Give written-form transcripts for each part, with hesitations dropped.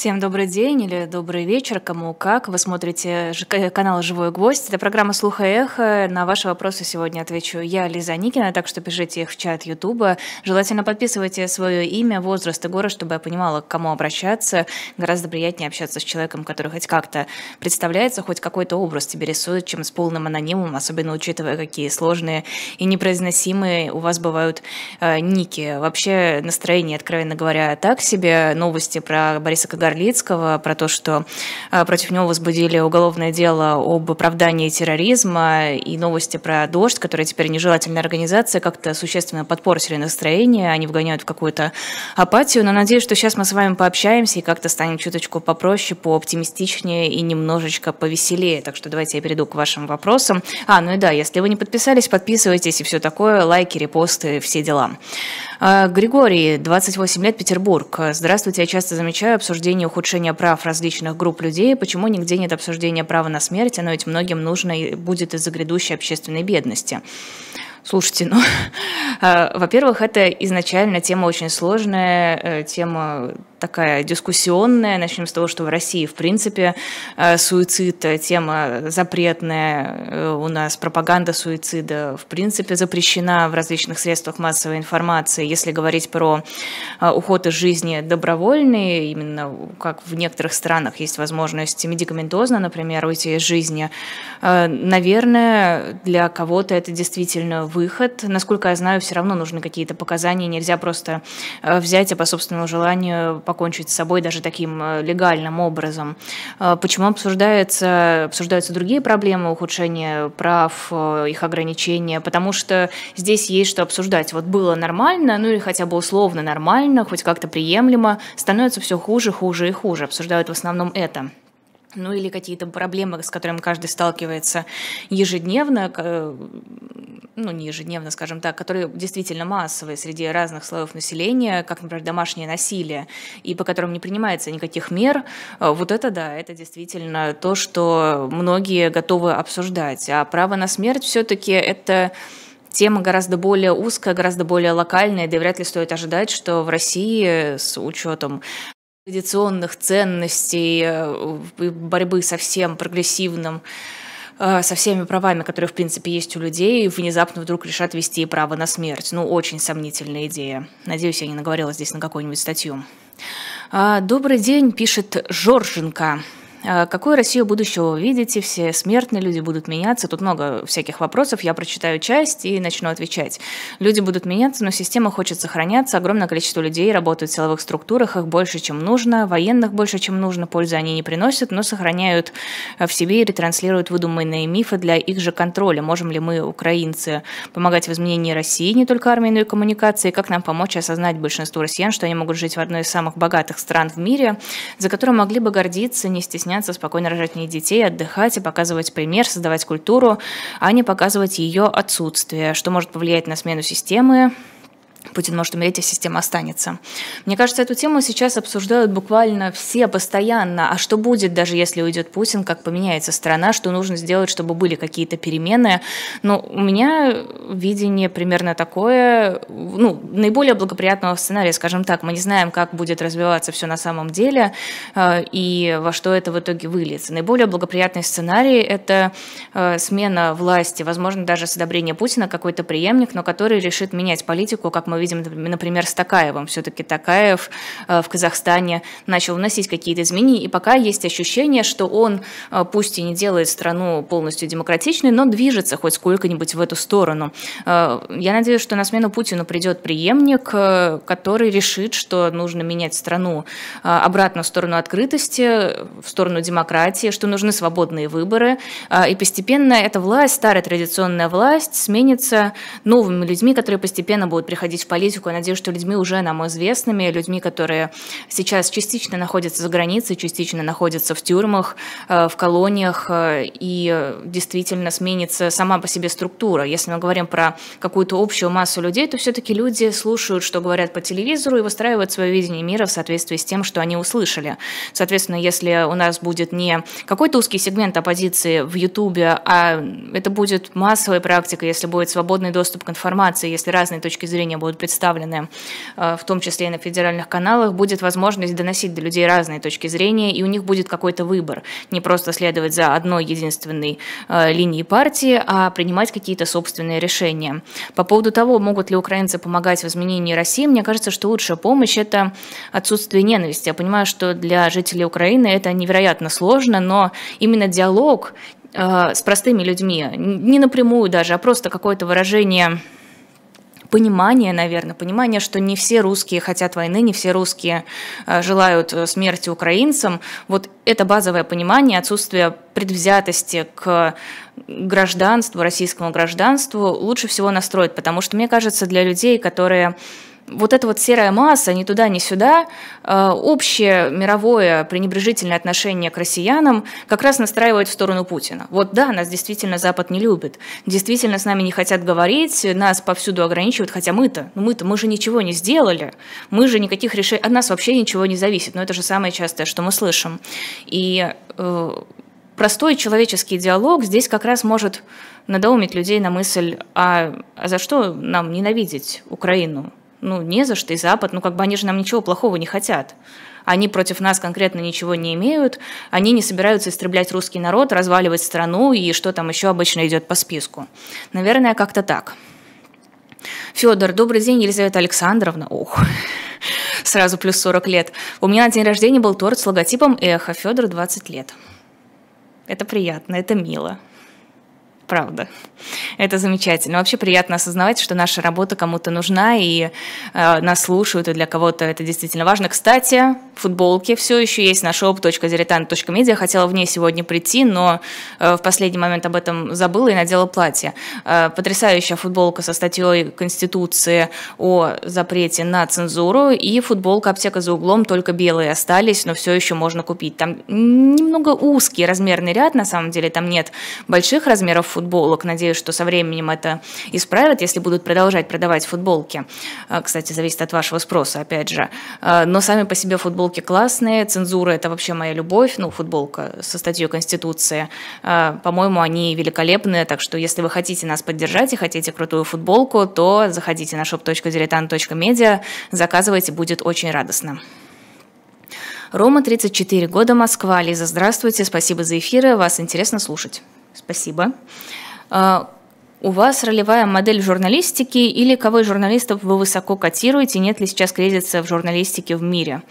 Всем добрый день или добрый вечер, кому как. Вы смотрите канал «Живой гвоздь». Это программа «Слух и эхо». На ваши вопросы сегодня отвечу я, Лиза Никина, так что пишите их в чат Ютуба. Желательно подписывайте свое имя, возраст и город, чтобы я понимала, к кому обращаться. Гораздо приятнее общаться с человеком, который хоть как-то представляется, хоть какой-то образ тебе рисует, чем с полным анонимом, особенно учитывая, какие сложные и непроизносимые у вас бывают ники. Вообще настроение, откровенно говоря, так себе. Новости про Бориса Горлицкого, про то, что против него возбудили уголовное дело об оправдании терроризма, и новости про «Дождь», которая теперь нежелательная организация, как-то существенно подпортили настроение, они вгоняют в какую-то апатию, но надеюсь, что сейчас мы с вами пообщаемся и как-то станем чуточку попроще, пооптимистичнее и немножечко повеселее, так что давайте я перейду к вашим вопросам. Ну и да, если вы не подписались, подписывайтесь и все такое, лайки, репосты, все дела. Григорий, 28 лет, Петербург. Здравствуйте, я часто замечаю обсуждение ухудшения прав различных групп людей. Почему нигде нет обсуждения права на смерть? Оно ведь многим нужно будет из-за грядущей общественной бедности. Слушайте, во-первых, это изначально тема очень сложная, тема такая дискуссионная. Начнем с того, что в России, в принципе, суицид – тема запретная. У нас пропаганда суицида, в принципе, запрещена в различных средствах массовой информации. Если говорить про уход из жизни добровольный, именно как в некоторых странах есть возможность медикаментозно, например, уйти из жизни, наверное, для кого-то это действительно выход. Насколько я знаю, все равно нужны какие-то показания. Нельзя просто взять и по собственному желанию покончить с собой даже таким легальным образом. Почему обсуждаются другие проблемы ухудшения прав, их ограничения? Потому что здесь есть что обсуждать. Вот было нормально, или хотя бы условно нормально, хоть как-то приемлемо, становится все хуже, хуже и хуже. Обсуждают в основном это. Или какие-то проблемы, с которыми каждый сталкивается ежедневно, не ежедневно, скажем так, которые действительно массовые среди разных слоев населения, как, например, домашнее насилие, и по которым не принимается никаких мер, вот это да, это действительно то, что многие готовы обсуждать. А право на смерть все-таки это тема гораздо более узкая, гораздо более локальная, да и вряд ли стоит ожидать, что в России с учетом традиционных ценностей, борьбы со всем прогрессивным, со всеми правами, которые, в принципе, есть у людей, внезапно вдруг решат ввести право на смерть. Очень сомнительная идея. Надеюсь, я не наговорила здесь на какую-нибудь статью. Добрый день, пишет Жорженко. Какую Россию будущего вы видите? Все смертные люди будут меняться. Тут много всяких вопросов. Я прочитаю часть и начну отвечать. Люди будут меняться, но система хочет сохраняться. Огромное количество людей работают в силовых структурах. Их больше, чем нужно. Военных больше, чем нужно. Пользы они не приносят, но сохраняют в себе и ретранслируют выдуманные мифы для их же контроля. Можем ли мы, украинцы, помогать в изменении России, не только армии, но и коммуникации? Как нам помочь осознать большинству россиян, что они могут жить в одной из самых богатых стран в мире, за которую могли бы гордиться, не стесняться, спокойно рожать детей, отдыхать и показывать пример, создавать культуру, а не показывать ее отсутствие, что может повлиять на смену системы. Путин может умереть, а система останется. Мне кажется, эту тему сейчас обсуждают буквально все постоянно. А что будет, даже если уйдет Путин, как поменяется страна, что нужно сделать, чтобы были какие-то перемены? У меня видение примерно такое, наиболее благоприятного сценария, скажем так. Мы не знаем, как будет развиваться все на самом деле и во что это в итоге выльется. Наиболее благоприятный сценарий – это смена власти, возможно, даже с одобрения Путина какой-то преемник, но который решит менять политику, как мы видим, например, с Токаевым. Все-таки Токаев в Казахстане начал вносить какие-то изменения, и пока есть ощущение, что он, пусть и не делает страну полностью демократичной, но движется хоть сколько-нибудь в эту сторону. Я надеюсь, что на смену Путину придет преемник, который решит, что нужно менять страну обратно в сторону открытости, в сторону демократии, что нужны свободные выборы, и постепенно эта власть, старая традиционная власть, сменится новыми людьми, которые постепенно будут приходить в политику. Я надеюсь, что людьми уже нам известными, людьми, которые сейчас частично находятся за границей, частично находятся в тюрьмах, в колониях, и действительно сменится сама по себе структура. Если мы говорим про какую-то общую массу людей, то все-таки люди слушают, что говорят по телевизору, и выстраивают свое видение мира в соответствии с тем, что они услышали. Соответственно, если у нас будет не какой-то узкий сегмент оппозиции в Ютубе, а это будет массовая практика, если будет свободный доступ к информации, если разные точки зрения будут будут представлены, в том числе и на федеральных каналах, будет возможность доносить до людей разные точки зрения, и у них будет какой-то выбор. Не просто следовать за одной единственной линией партии, а принимать какие-то собственные решения. По поводу того, могут ли украинцы помогать в изменении России, мне кажется, что лучшая помощь – это отсутствие ненависти. Я понимаю, что для жителей Украины это невероятно сложно, но именно диалог с простыми людьми, не напрямую даже, а просто какое-то выражение понимания, наверное, понимание, что не все русские хотят войны, не все русские желают смерти украинцам. Вот это базовое понимание, отсутствие предвзятости к гражданству, российскому гражданству лучше всего настроить, потому что, мне кажется, для людей, которые вот эта вот серая масса, ни туда, ни сюда, общее мировое пренебрежительное отношение к россиянам как раз настраивает в сторону Путина. Вот да, нас действительно Запад не любит, действительно с нами не хотят говорить, нас повсюду ограничивают, хотя мы же ничего не сделали, мы же никаких решений, от нас вообще ничего не зависит, но это же самое частое, что мы слышим. И простой человеческий диалог здесь как раз может надоумить людей на мысль, а за что нам ненавидеть Украину? Не за что, и Запад, они же нам ничего плохого не хотят. Они против нас конкретно ничего не имеют, они не собираются истреблять русский народ, разваливать страну и что там еще обычно идет по списку. Наверное, как-то так. Федор, добрый день, Елизавета Александровна. Ох, сразу плюс 40 лет. У меня на день рождения был торт с логотипом «Эхо». Федор 20 лет. Это приятно, это мило. Правда. Это замечательно. Вообще приятно осознавать, что наша работа кому-то нужна, и нас слушают, и для кого-то это действительно важно. Кстати, футболки все еще есть на shop.diletant.media. Хотела в ней сегодня прийти, но в последний момент об этом забыла и надела платье. Потрясающая футболка со статьей Конституции о запрете на цензуру, и футболка «Аптека за углом», только белые остались, но все еще можно купить. Там немного узкий размерный ряд, на самом деле, там нет больших размеров футболок. Надеюсь, что со временем это исправят, если будут продолжать продавать футболки. Кстати, зависит от вашего спроса, опять же. Но сами по себе футболки классные. Цензура – это вообще моя любовь. Футболка со статьей Конституции. По-моему, они великолепные. Так что, если вы хотите нас поддержать и хотите крутую футболку, то заходите на shop.diletant.media, заказывайте, будет очень радостно. Рома, 34 года, Москва. Лиза, здравствуйте, спасибо за эфиры, вас интересно слушать. Спасибо. У вас ролевая модель журналистики или кого из журналистов вы высоко котируете? Нет ли сейчас кризиса в журналистике в мире?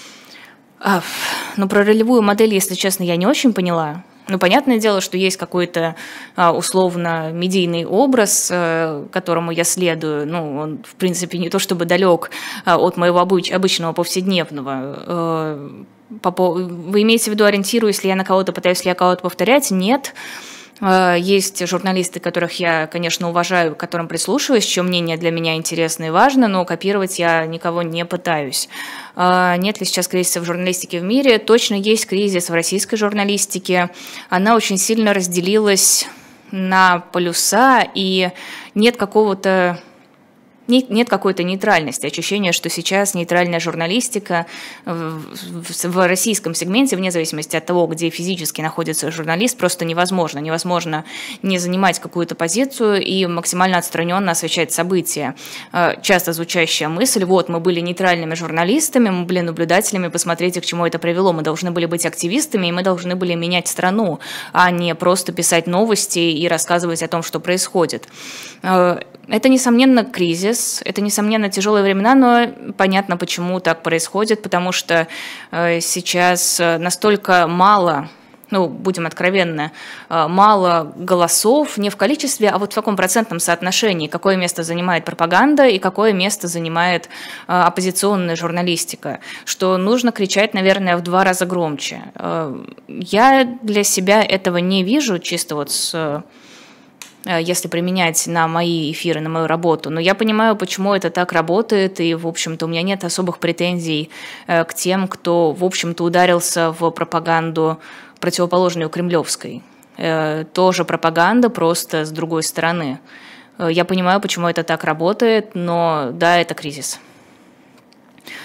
Про ролевую модель, если честно, я не очень поняла. Понятное дело, что есть какой-то условно медийный образ, которому я следую. Он, в принципе, не то чтобы далек от моего обычного повседневного. Вы имеете в виду, ориентируюсь ли я на кого-то, пытаюсь ли я кого-то повторять? Нет. Есть журналисты, которых я, конечно, уважаю, к которым прислушиваюсь, чье мнение для меня интересно и важно, но копировать я никого не пытаюсь. Нет ли сейчас кризиса в журналистике в мире? Точно есть кризис в российской журналистике. Она очень сильно разделилась на полюса, и нет какой-то нейтральности, ощущение, что сейчас нейтральная журналистика в российском сегменте, вне зависимости от того, где физически находится журналист, просто невозможно. Невозможно не занимать какую-то позицию и максимально отстраненно освещать события. Часто звучащая мысль, мы были нейтральными журналистами, мы были наблюдателями, посмотрите, к чему это привело. Мы должны были быть активистами, и мы должны были менять страну, а не просто писать новости и рассказывать о том, что происходит. Это, несомненно, кризис, это, несомненно, тяжелые времена, но понятно, почему так происходит, потому что сейчас настолько мало, будем откровенны, мало голосов, не в количестве, а вот в каком процентном соотношении, какое место занимает пропаганда и какое место занимает оппозиционная журналистика, что нужно кричать, наверное, в 2 раза громче. Я для себя этого не вижу, чисто если применять на мои эфиры, на мою работу. Но я понимаю, почему это так работает, и, в общем-то, у меня нет особых претензий к тем, кто, в общем-то, ударился в пропаганду, противоположную кремлевской. Тоже пропаганда, просто с другой стороны. Я понимаю, почему это так работает, но да, это кризис.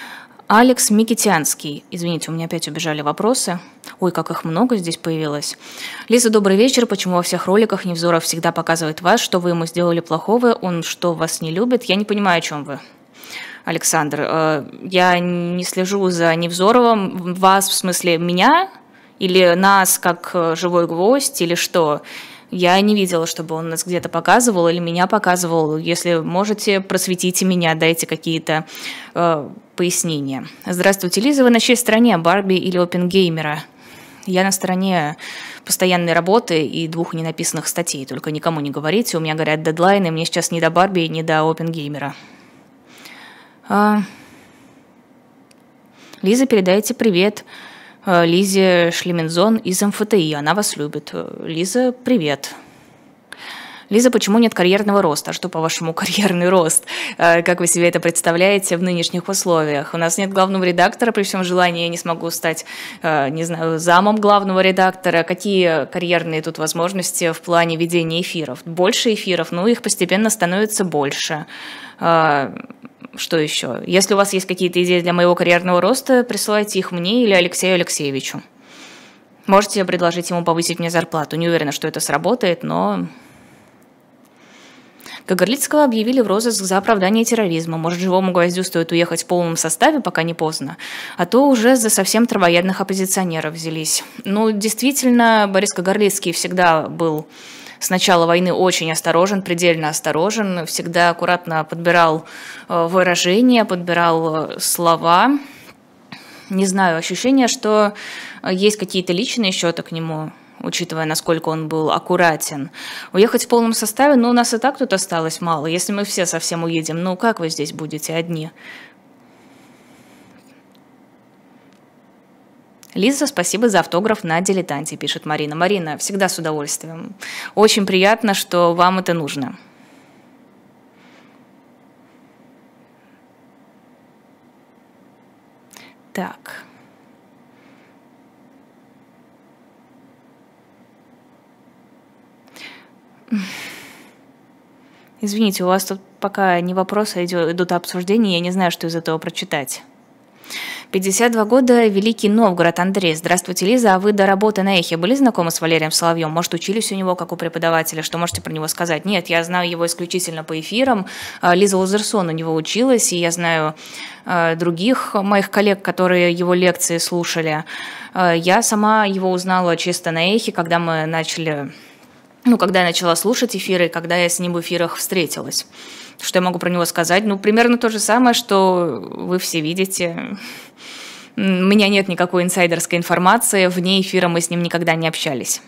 Алекс Микитянский. Извините, у меня опять убежали вопросы. Ой, как их много здесь появилось. Лиза, добрый вечер. Почему во всех роликах Невзоров всегда показывает вас? Что вы ему сделали плохого? Он что, вас не любит? Я не понимаю, о чем вы, Александр. Я не слежу за Невзоровым. Вас, в смысле, меня? Или нас, как живой гвоздь? Или что? Я не видела, чтобы он нас где-то показывал или меня показывал. Если можете, просветите меня, дайте какие-то пояснения. Здравствуйте, Лиза. Вы на чьей стороне, Барби или Опенгеймера? Я на стороне постоянной работы и 2 ненаписанных статей. Только никому не говорите, у меня горят дедлайны. Мне сейчас не до Барби, не до Опенгеймера. Лиза, передайте привет Лизе Шлемензон из МФТИ. Она вас любит. Лиза, привет. Лиза, почему нет карьерного роста? А что, по-вашему, карьерный рост? Как вы себе это представляете в нынешних условиях? У нас нет главного редактора, при всем желании я не смогу стать, не знаю, замом главного редактора. Какие карьерные тут возможности в плане ведения эфиров? Больше эфиров, ну, их постепенно становится больше. Что еще? Если у вас есть какие-то идеи для моего карьерного роста, присылайте их мне или Алексею Алексеевичу. Можете предложить ему повысить мне зарплату. Не уверена, что это сработает, но... Кагарлицкого объявили в розыск за оправдание терроризма. Может, живому гвоздю стоит уехать в полном составе, пока не поздно, а то уже за совсем травоядных оппозиционеров взялись. Ну, действительно, Борис Кагарлицкий всегда был с начала войны очень осторожен, предельно осторожен, всегда аккуратно подбирал выражения, подбирал слова. Не знаю, ощущение, что есть какие-то личные счеты к нему, учитывая, насколько он был аккуратен. Уехать в полном составе, ну, у нас и так тут осталось мало. Если мы все совсем уедем, ну, как вы здесь будете одни? Лиза, спасибо за автограф на «Дилетанте», пишет Марина. Марина, всегда с удовольствием. Очень приятно, что вам это нужно. Так. Извините, у вас тут пока не вопросы, идут обсуждения, я не знаю, что из этого прочитать. 52 года, Великий Новгород, Андрей. Здравствуйте, Лиза. А вы до работы на Эхе были знакомы с Валерием Соловьем? Может, учились у него, как у преподавателя? Что можете про него сказать? Нет, я знаю его исключительно по эфирам. Лиза Лазерсон у него училась, и я знаю других моих коллег, которые его лекции слушали. Я сама его узнала чисто на Эхе, когда мы начали... Ну, когда я начала слушать эфиры, когда я с ним в эфирах встретилась. Что я могу про него сказать? Ну, примерно то же самое, что вы все видите. У меня нет никакой инсайдерской информации, вне эфира мы с ним никогда не общались.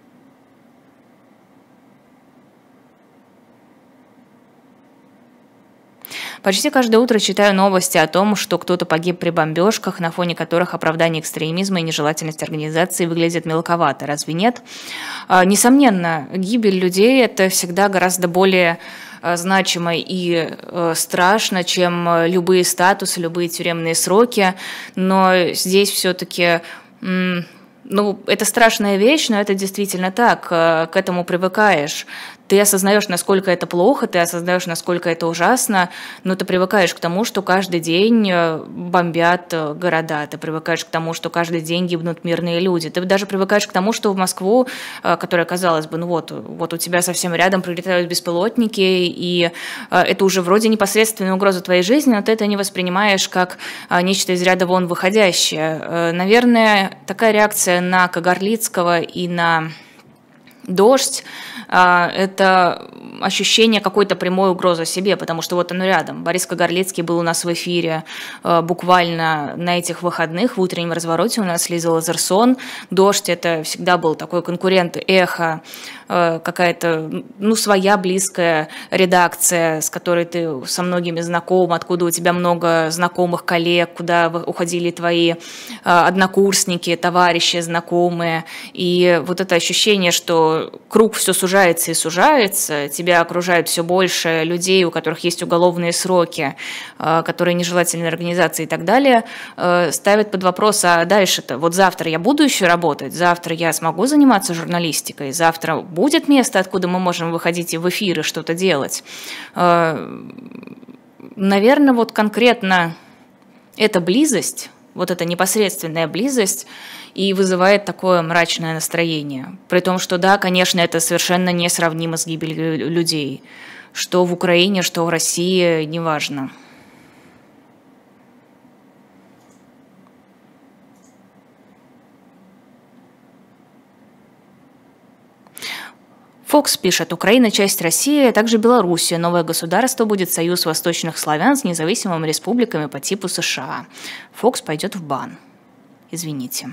Почти каждое утро читаю новости о том, что кто-то погиб при бомбежках, на фоне которых оправдание экстремизма и нежелательность организации выглядит мелковато. Разве нет? Несомненно, гибель людей – это всегда гораздо более значимо и страшно, чем любые статусы, любые тюремные сроки. Но здесь все-таки... Ну, это страшная вещь, но это действительно так, к этому привыкаешь. Ты осознаешь, насколько это плохо, ты осознаешь, насколько это ужасно, но ты привыкаешь к тому, что каждый день бомбят города, ты привыкаешь к тому, что каждый день гибнут мирные люди, ты даже привыкаешь к тому, что в Москву, которая, казалось бы, ну вот у тебя совсем рядом прилетают беспилотники, и это уже вроде непосредственная угроза твоей жизни, но ты это не воспринимаешь как нечто из ряда вон выходящее. Наверное, такая реакция на Кагарлицкого и на «Дождь» – это ощущение какой-то прямой угрозы себе, потому что вот оно рядом. Борис Кагарлицкий был у нас в эфире буквально на этих выходных, в утреннем развороте у нас Лиза Лазерсон. «Дождь» – это всегда был такой конкурент «Эхо», какая-то, ну, своя близкая редакция, с которой ты со многими знаком, откуда у тебя много знакомых коллег, куда уходили твои однокурсники, товарищи, знакомые. И вот это ощущение, что круг все сужается и сужается, тебя окружает все больше людей, у которых есть уголовные сроки, которые нежелательны организации и так далее, ставит под вопрос, а дальше-то? Вот завтра я буду еще работать, завтра я смогу заниматься журналистикой, завтра будет место, откуда мы можем выходить и в эфир и что-то делать. Наверное, вот конкретно эта близость, вот эта непосредственная близость и вызывает такое мрачное настроение. При том, что да, конечно, это совершенно несравнимо с гибелью людей. Что в Украине, что в России, неважно. Фокс пишет, Украина – часть России, а также Белоруссия. Новое государство будет союз восточных славян с независимыми республиками по типу США. Фокс пойдет в бан. Извините.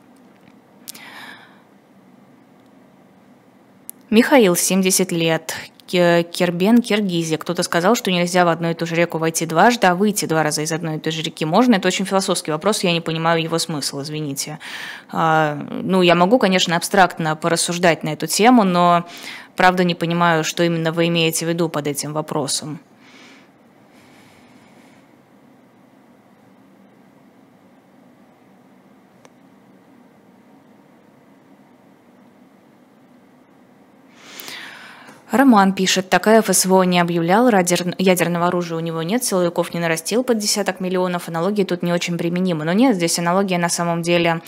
Михаил, 70 лет. Кербен, Киргизия. Кто-то сказал, что нельзя в одну и ту же реку войти дважды, а выйти 2 раза из одной и той же реки можно. Это очень философский вопрос, я не понимаю его смысла, извините. Ну, я могу, конечно, абстрактно порассуждать на эту тему, но правда не понимаю, что именно вы имеете в виду под этим вопросом. Роман пишет, Такаев СВО не объявлял, ядерного оружия у него нет, силовиков не нарастил под десяток миллионов, аналогии тут не очень применимы. Но нет, здесь аналогия на самом деле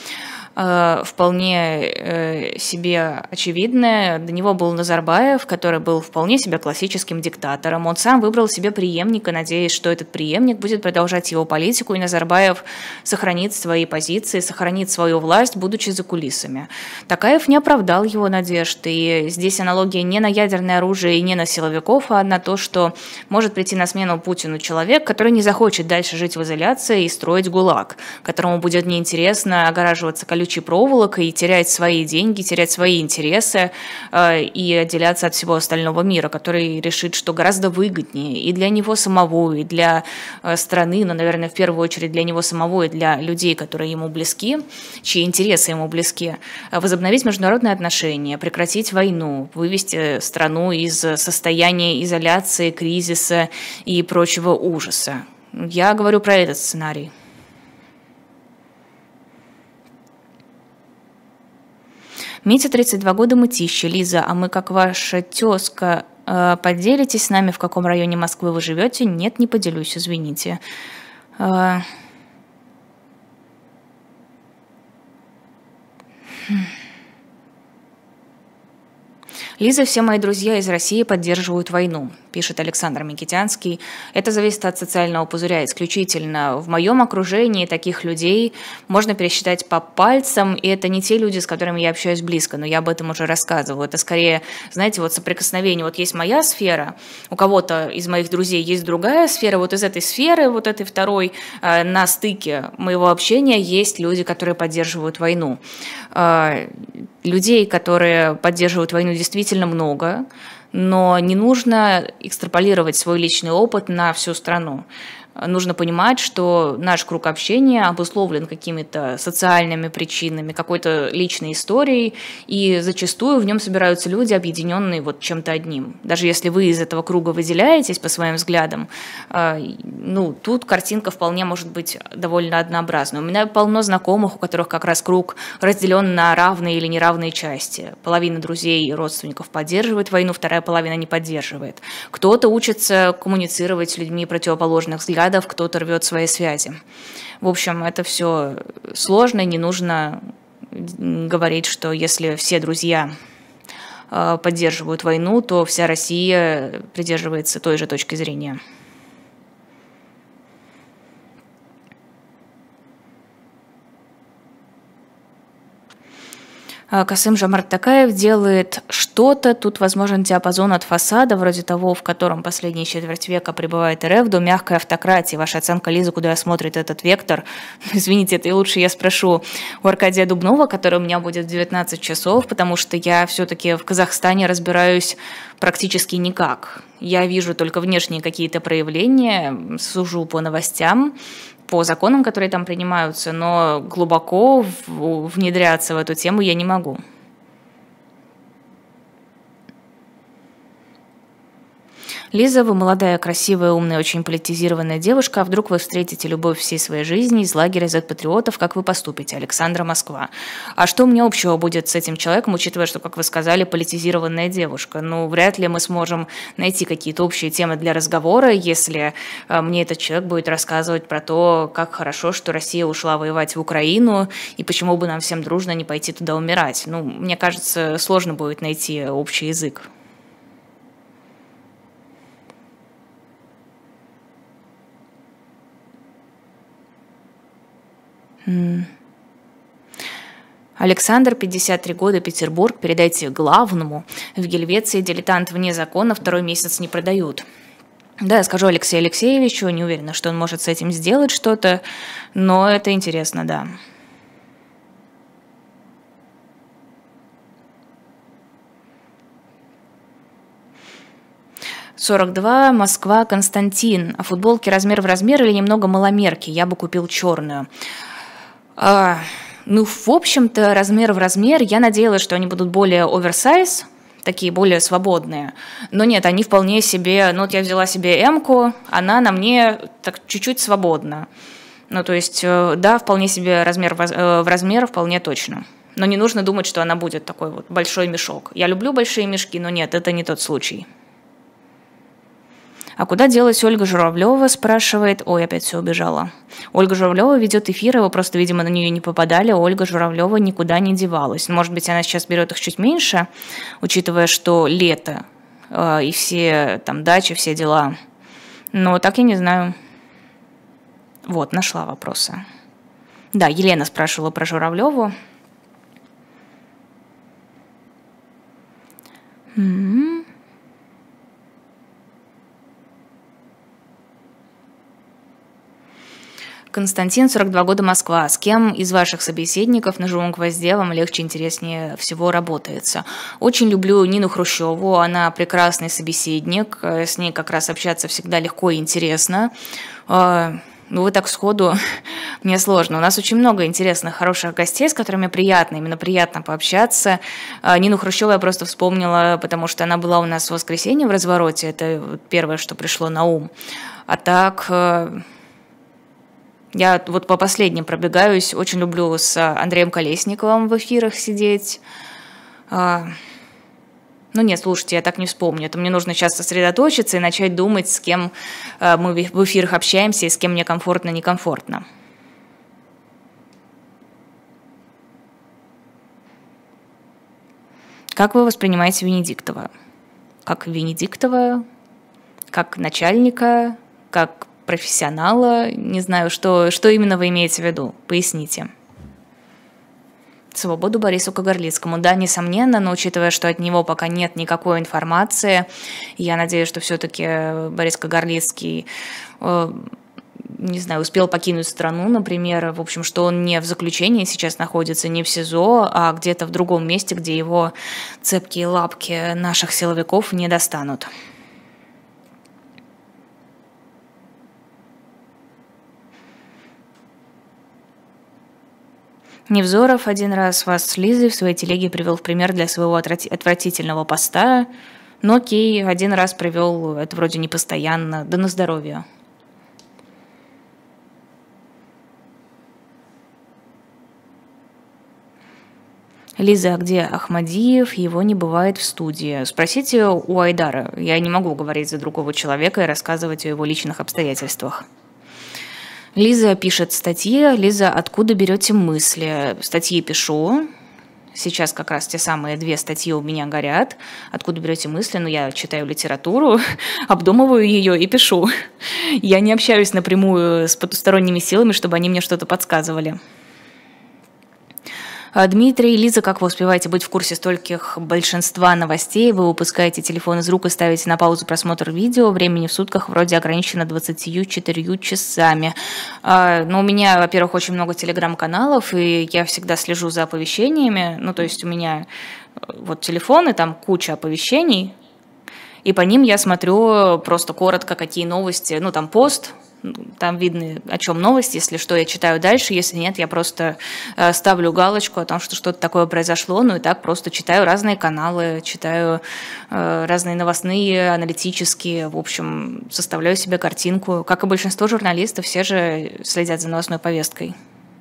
вполне себе очевидная. До него был Назарбаев, который был вполне себе классическим диктатором. Он сам выбрал себе преемника, надеясь, что этот преемник будет продолжать его политику, и Назарбаев сохранит свои позиции, сохранит свою власть, будучи за кулисами. Такаев не оправдал его надежд, и здесь аналогия не на ядерное оружие и не на силовиков, а на то, что может прийти на смену Путину человек, который не захочет дальше жить в изоляции и строить ГУЛАГ, которому будет неинтересно огораживаться колючей проволокой и терять свои деньги, терять свои интересы и отделяться от всего остального мира, который решит, что гораздо выгоднее и для него самого, и для страны, но, наверное, в первую очередь для него самого и для людей, которые ему близки, чьи интересы ему близки, возобновить международные отношения, прекратить войну, вывести страну из состояния изоляции, кризиса и прочего ужаса. Я говорю про этот сценарий. Митя, 32 года, Мытищи. Лиза, а мы, как ваша тезка, поделитесь с нами, в каком районе Москвы вы живете? Нет, не поделюсь, извините. Лиза, все мои друзья из России поддерживают войну, пишет Александр Микитянский. Это зависит от социального пузыря исключительно. В моем окружении таких людей можно пересчитать по пальцам, и это не те люди, с которыми я общаюсь близко, но я об этом уже рассказываю. Это скорее, знаете, вот соприкосновение. Вот есть моя сфера, у кого-то из моих друзей есть другая сфера, вот из этой сферы, вот этой второй, на стыке моего общения есть люди, которые поддерживают войну. Людей, которые поддерживают войну, действительно много, но не нужно экстраполировать свой личный опыт на всю страну. Нужно понимать, что наш круг общения обусловлен какими-то социальными причинами, какой-то личной историей, и зачастую в нем собираются люди, объединенные вот чем-то одним. Даже если вы из этого круга выделяетесь по своим взглядам, ну, тут картинка вполне может быть довольно однообразной. У меня полно знакомых, у которых как раз круг разделен на равные или неравные части. Половина друзей и родственников поддерживает войну, вторая половина не поддерживает. Кто-то учится коммуницировать с людьми противоположных взглядов, кто-то рвет свои связи. В общем, это все сложно, не нужно говорить, что если все друзья поддерживают войну, то вся Россия придерживается той же точки зрения. Касым Жомарт Такаев делает что-то, тут возможен диапазон от фасада, вроде того, в котором последние четверть века пребывает РФ, до мягкой автократии. Ваша оценка, Лиза, куда смотрит этот вектор? Извините, это и лучше я спрошу у Аркадия Дубнова, который у меня будет в 19 часов, потому что я все-таки в Казахстане разбираюсь практически никак. Я вижу только внешние какие-то проявления, сужу по новостям, по законам, которые там принимаются, но глубоко внедряться в эту тему я не могу. Лиза, вы молодая, красивая, умная, очень политизированная девушка, а вдруг вы встретите любовь всей своей жизни из лагеря Z-патриотов, как вы поступите? Александра, Москва. А что у меня общего будет с этим человеком, учитывая, что, как вы сказали, политизированная девушка? Ну, вряд ли мы сможем найти какие-то общие темы для разговора, если мне этот человек будет рассказывать про то, как хорошо, что Россия ушла воевать в Украину, и почему бы нам всем дружно не пойти туда умирать. Ну, мне кажется, сложно будет найти общий язык. Александр, 53 года, Петербург. Передайте главному. В Гельвеции дилетант вне закона второй месяц не продают. Да, я скажу Алексею Алексеевичу, не уверена, что он может с этим сделать что-то, но это интересно, да. «42, Москва, Константин. А футболки размер в размер или немного маломерки? Я бы купил черную». Ну, в общем-то, размер в размер. Я надеялась, что они будут более оверсайз, такие более свободные. Но нет, они вполне себе... Ну, вот я взяла себе М-ку, она на мне так чуть-чуть свободна. Ну, то есть, да, вполне себе размер в размер, вполне точно. Но не нужно думать, что она будет такой вот большой мешок. Я люблю большие мешки, но нет, это не тот случай. А куда делась Ольга Журавлева, спрашивает. Ой, опять все убежала. Ольга Журавлева ведет эфиры, вы просто, видимо, на нее не попадали. Ольга Журавлева никуда не девалась. Может быть, она сейчас берет их чуть меньше, учитывая, что лето и все там дачи, все дела. Но так я не знаю. Вот, нашла вопросы. Да, Елена спрашивала про Журавлеву. Константин, 42 года, Москва. С кем из ваших собеседников на «Живом гвозде» вам легче, интереснее всего работается? Очень люблю Нину Хрущеву, она прекрасный собеседник, с ней как раз общаться всегда легко и интересно. Ну, вы так сходу, мне сложно. У нас очень много интересных, хороших гостей, с которыми приятно, именно приятно пообщаться. Нину Хрущеву я просто вспомнила, потому что она была у нас в воскресенье в «Развороте», это первое, что пришло на ум. А так... Я вот по последним пробегаюсь, очень люблю с Андреем Колесниковым в эфирах сидеть. Ну нет, слушайте, я так не вспомню. Это мне нужно сейчас сосредоточиться и начать думать, с кем мы в эфирах общаемся и с кем мне комфортно, некомфортно. Как вы воспринимаете Венедиктова? Как Венедиктова? Как начальника? Как профессионала? Не знаю, что именно вы имеете в виду. Поясните. Свободу Борису Кагарлицкому. Да, несомненно, но учитывая, что от него пока нет никакой информации, я надеюсь, что все-таки Борис Кагарлицкий, не знаю, успел покинуть страну, например, в общем, что он не в заключении сейчас находится, не в СИЗО, а где-то в другом месте, где его цепкие лапки наших силовиков не достанут. Невзоров один раз вас с Лизой в своей телеге привел в пример для своего отвратительного поста. Но окей, один раз привел, это вроде не постоянно, да на здоровье. Лиза, а где Ахмадиев? Его не бывает в студии. Спросите у Айдара. Я не могу говорить за другого человека и рассказывать о его личных обстоятельствах. Лиза пишет статьи. Лиза, откуда берете мысли? Статьи пишу. Сейчас как раз те самые 2 статьи у меня горят. Откуда берете мысли? Ну, я читаю литературу, обдумываю ее и пишу. Я не общаюсь напрямую с потусторонними силами, чтобы они мне что-то подсказывали. Дмитрий, Лиза, как вы успеваете быть в курсе стольких большинства новостей? Вы выпускаете телефон из рук и ставите на паузу просмотр видео. Времени в сутках вроде ограничено 24 часами. Но у меня, во-первых, очень много телеграм-каналов, и я всегда слежу за оповещениями. Ну, то есть у меня вот телефон, и там куча оповещений, и по ним я смотрю просто коротко, какие новости. Ну, там пост Там видно, о чем новость. Если что, я читаю дальше. Если нет, я просто ставлю галочку о том, что что-то такое произошло. Ну и так просто читаю разные каналы, читаю разные новостные, аналитические. В общем, составляю себе картинку. Как и большинство журналистов, все же следят за новостной повесткой.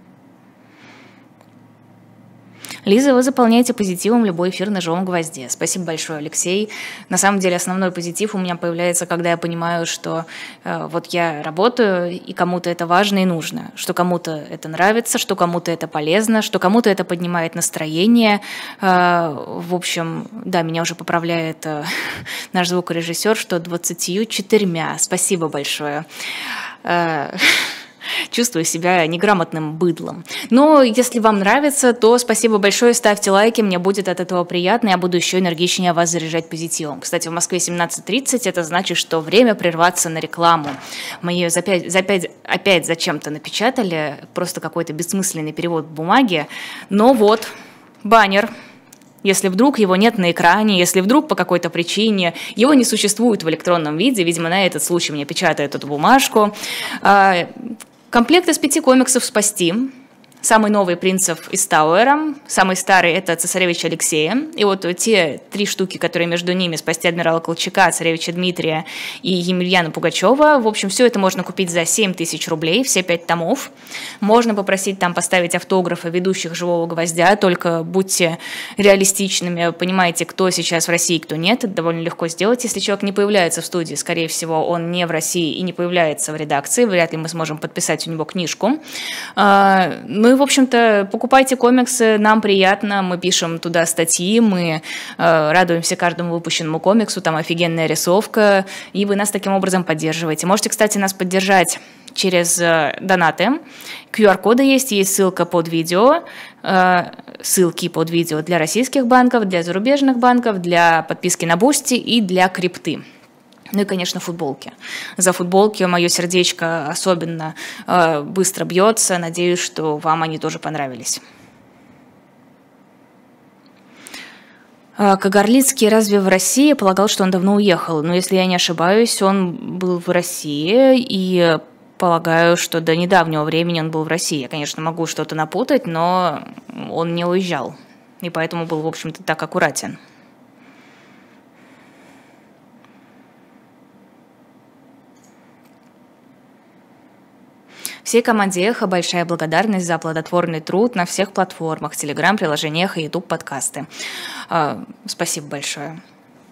Лиза, вы заполняете позитивом любой эфир на «Живом гвозде». Спасибо большое, Алексей. На самом деле основной позитив у меня появляется, когда я понимаю, что вот я работаю, и кому-то это важно и нужно, что кому-то это нравится, что кому-то это полезно, что кому-то это поднимает настроение. В общем, да, меня уже поправляет наш звукорежиссер, что 24. Спасибо большое. Чувствую себя неграмотным быдлом. Но если вам нравится, то спасибо большое, ставьте лайки, мне будет от этого приятно, я буду еще энергичнее вас заряжать позитивом. Кстати, в Москве 17:30, это значит, что время прерваться на рекламу. Мы ее опять зачем-то напечатали, просто какой-то бессмысленный перевод бумаги, но вот баннер. Если вдруг его нет на экране, если вдруг по какой-то причине его не существует в электронном виде, видимо, на этот случай мне печатают эту бумажку. Комплект из 5 комиксов «Спасти». Самый новый «Принцев из Тауэра», самый старый – это «Цесаревич Алексея». И вот те 3 штуки, которые между ними «Спасти адмирала Колчака», «Царевича Дмитрия» и Емельяна Пугачева. В общем, все это можно купить за 7000 рублей, все 5 томов. Можно попросить там поставить автографы ведущих «Живого гвоздя», только будьте реалистичными, понимаете, кто сейчас в России, кто нет. Это довольно легко сделать. Если человек не появляется в студии, скорее всего, он не в России и не появляется в редакции, вряд ли мы сможем подписать у него книжку. Ну и, в общем-то, покупайте комиксы, нам приятно, мы пишем туда статьи, мы радуемся каждому выпущенному комиксу, там офигенная рисовка, и вы нас таким образом поддерживаете. Можете, кстати, нас поддержать через донаты. QR-коды есть ссылка под видео, ссылки под видео для российских банков, для зарубежных банков, для подписки на Бусти и для крипты. Ну и, конечно, футболки. За футболки мое сердечко особенно быстро бьется. Надеюсь, что вам они тоже понравились. Кагарлицкий разве в России? Полагал, что он давно уехал. Но если я не ошибаюсь, он был в России, и полагаю, что до недавнего времени он был в России. Я, конечно, могу что-то напутать, но он не уезжал. И поэтому был, в общем-то, так аккуратен. Всей команде «Эхо» большая благодарность за плодотворный труд на всех платформах, Telegram, приложение «Эхо», YouTube, подкасты. Спасибо большое.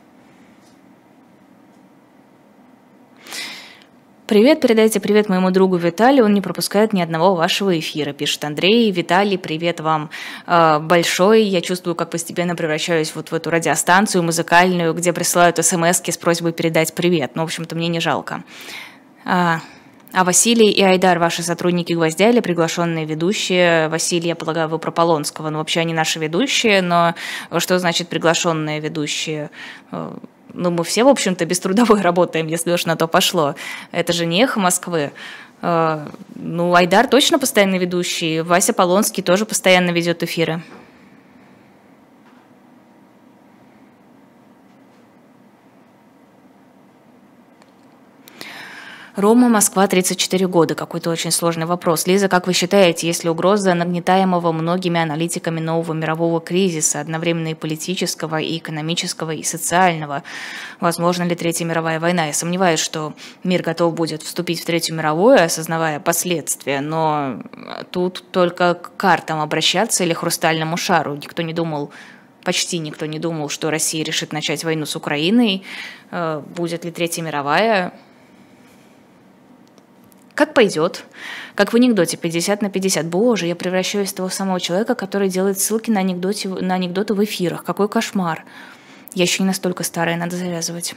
Привет, передайте привет моему другу Виталию, он не пропускает ни одного вашего эфира, пишет Андрей. Виталий, привет вам большой. Я чувствую, как постепенно превращаюсь вот в эту радиостанцию музыкальную, где присылают смски с просьбой передать привет. Ну, в общем-то, мне не жалко. А Василий и Айдар, ваши сотрудники «Гвоздя» или приглашенные ведущие? Василий, я полагаю, вы про Полонского, но вообще они наши ведущие, но что значит приглашенные ведущие? Ну, мы все, в общем-то, без трудовой работаем, если уж на то пошло. Это же не «Эхо Москвы». Ну, Айдар точно постоянный ведущий, Вася Полонский тоже постоянно ведет эфиры. Рома, Москва, 34 года. Какой-то очень сложный вопрос. Лиза, как вы считаете, есть ли угроза нагнетаемого многими аналитиками нового мирового кризиса, одновременно и политического, и экономического, и социального? Возможно ли Третья мировая война? Я сомневаюсь, что мир готов будет вступить в Третью мировую, осознавая последствия, но тут только к картам обращаться или хрустальному шару. Никто не думал, почти никто не думал, что Россия решит начать войну с Украиной. Будет ли Третья мировая? Как пойдет? Как в анекдоте 50/50. Боже, я превращаюсь в того самого человека, который делает ссылки на анекдоты в эфирах. Какой кошмар. Я еще не настолько старая, надо завязывать.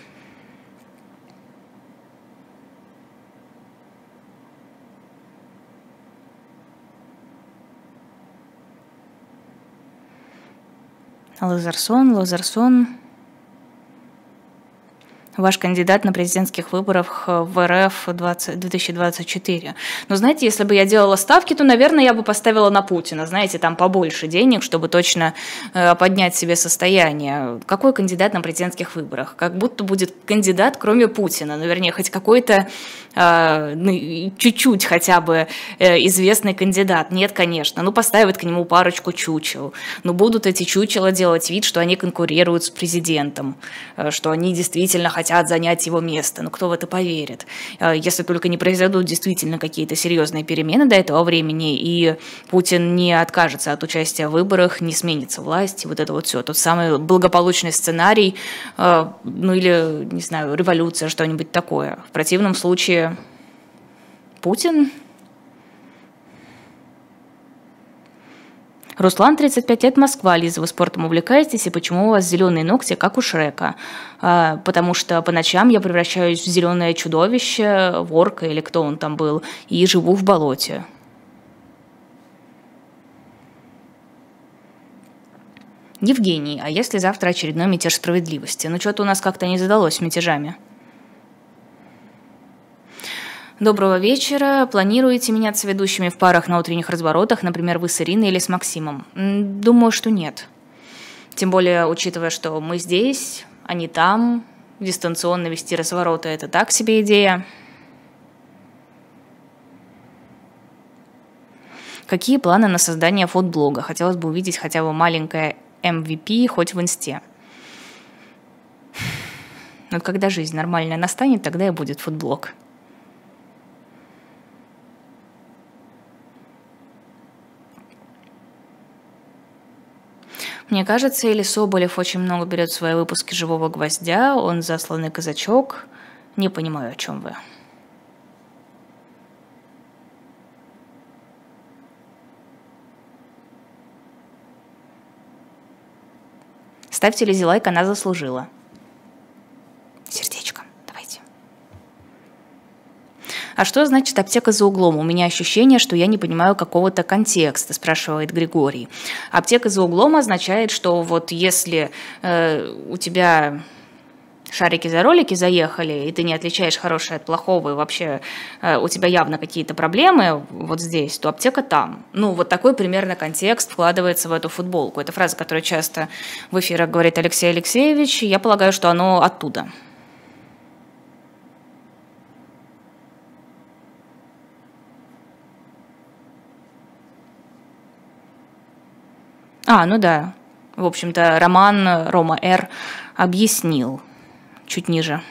Лазарсон. ваш кандидат на президентских выборах в РФ 2024. Но знаете, если бы я делала ставки, то, наверное, я бы поставила на Путина. Знаете, там побольше денег, чтобы точно поднять себе состояние. Какой кандидат на президентских выборах? Как будто будет кандидат, кроме Путина. Ну, вернее, хоть какой-то чуть-чуть хотя бы известный кандидат. Нет, конечно. Ну, поставят к нему парочку чучел. Но будут эти чучела делать вид, что они конкурируют с президентом, что они действительно хотят занять его место. Но кто в это поверит? Если только не произойдут действительно какие-то серьезные перемены до этого времени, и Путин не откажется от участия в выборах, не сменится власть, и вот это вот все. Тот самый благополучный сценарий, ну или, не знаю, революция, что-нибудь такое. В противном случае Путин... Руслан, 35 лет, Москва. Лиза, вы спортом увлекаетесь, и почему у вас зеленые ногти, как у Шрека? Потому что по ночам я превращаюсь в зеленое чудовище, ворка или кто он там был, и живу в болоте. Евгений, а если завтра очередной мятеж справедливости? Ну, что-то у нас как-то не задалось с мятежами. Доброго вечера. Планируете меняться ведущими в парах на утренних разворотах, например, вы с Ириной или с Максимом? Думаю, что нет. Тем более, учитывая, что мы здесь, а не там, дистанционно вести развороты – это так себе идея. Какие планы на создание фудблога? Хотелось бы увидеть хотя бы маленькое MVP хоть в инсте. Но когда жизнь нормальная настанет, тогда и будет фудблог. Мне кажется, или Соболев очень много берет в свои выпуски «Живого гвоздя», он засланный казачок. Не понимаю, о чем вы. Ставьте Лизе лайк, она заслужила. Сердечко, давайте. А что значит аптека за углом? У меня ощущение, что я не понимаю какого-то контекста, спрашивает Григорий. Аптека за углом означает, что вот если у тебя шарики за ролики заехали, и ты не отличаешь хорошее от плохого, и вообще у тебя явно какие-то проблемы вот здесь, то аптека там. Ну, вот такой примерно контекст вкладывается в эту футболку. Это фраза, которую часто в эфирах говорит Алексей Алексеевич, и я полагаю, что оно оттуда. Ну да. В общем-то, роман Рома Р. объяснил. Чуть ниже.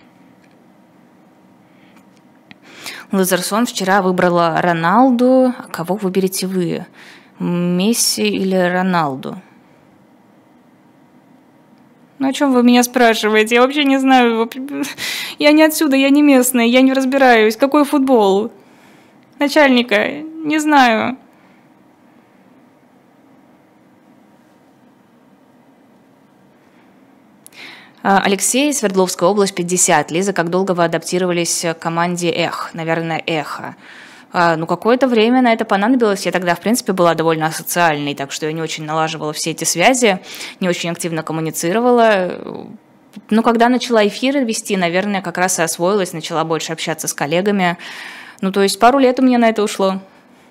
Лазерсон вчера выбрала Роналду. А кого выберете вы? Месси или Роналду? Ну, о чем вы меня спрашиваете? Я вообще не знаю. Я не отсюда, я не местная, я не разбираюсь. Какой футбол? Начальника? Не знаю. Алексей, Свердловская область, 50. Лиза, как долго вы адаптировались к команде «Эх»? Наверное, «Эхо». Ну, какое-то время на это понадобилось. Я тогда, в принципе, была довольно асоциальной, так что я не очень налаживала все эти связи, не очень активно коммуницировала. Но когда начала эфиры вести, наверное, как раз и освоилась, начала больше общаться с коллегами. Ну, то есть пару лет у меня на это ушло.